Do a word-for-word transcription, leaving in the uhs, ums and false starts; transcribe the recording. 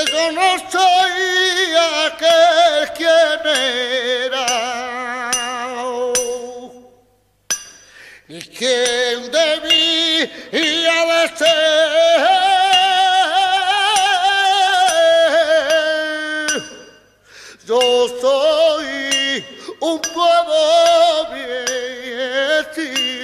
yo no soy aquel quien era, ni quien debía de ser. Yo soy un pueblo viejito